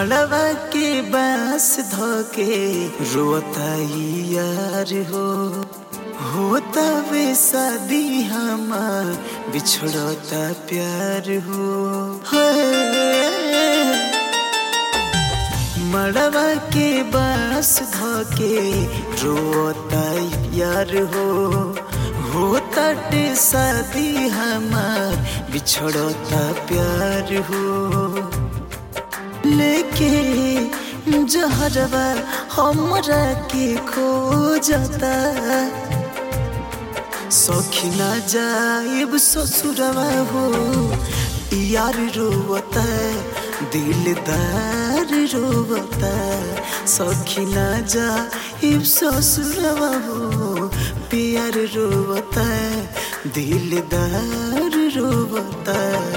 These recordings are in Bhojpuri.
मड़वा के बांस धोके रोता यार होता वे शादी हमार बिछड़ता प्यार हो। मड़वा के बांस धोके रोता यार होता शादी हमार बिछड़ता प्यार हो। लेके जहरवा हमरा के खोजता सखी ना जाइब ससुरवा हो। यार रोवता दिलदार रोवता सखी ना जाइब ससुरवा हो। प्यार रोवता दिलदार रोवता।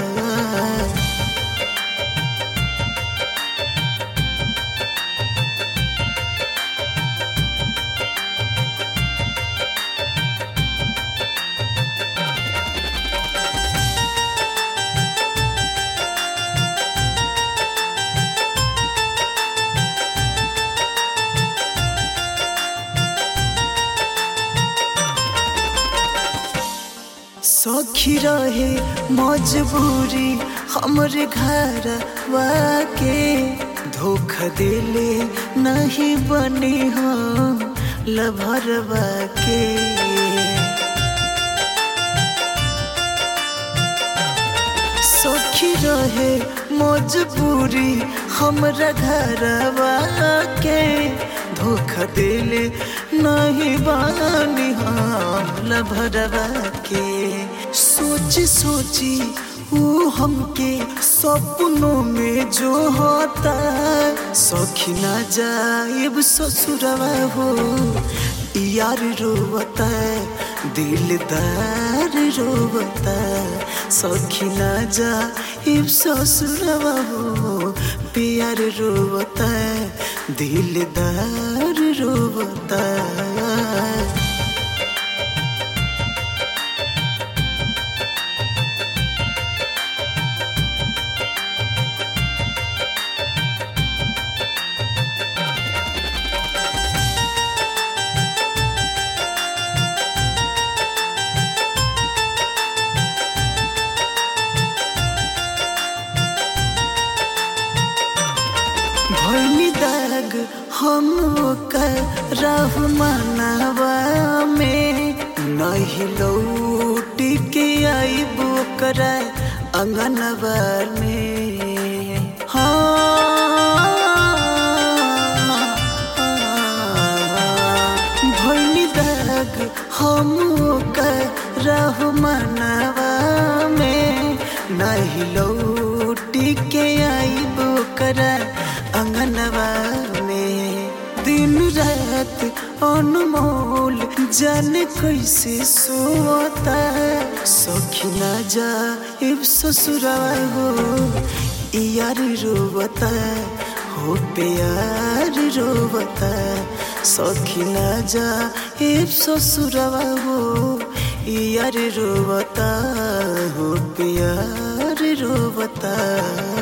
सखी रहे मजबूरी हमरे घर वाके धोखा दिले नहीं बनी हो लभरवा के। सखी रहे मजबूरी हमरा घर वाके धोखा दिले नहीं बानी हम लभरवा के। सोची सोची वो हमके सपनों में जो होता सखी ना जाइब ससुरवा हो। यार रोवता दिलदार रोवता सखी ना जाइब ससुरवा हो। प्यार रोवता दिलदार रोवता। भइनी दाग हम राह मानवा में नहीं लौट के आइब ओकरा अंगनवा में। भइनी दाग हम राह मानवा में नहीं लौट के आइब ओकरा अंगनवा में। दिन रात अनमोल जाने कैसे सोता सखी ना जाइब ससुरवा हो। यार रोवता हो प्यार रोवता सखी ना जाइब ससुरवा हो। यार रोवता हो प्यार रोवता।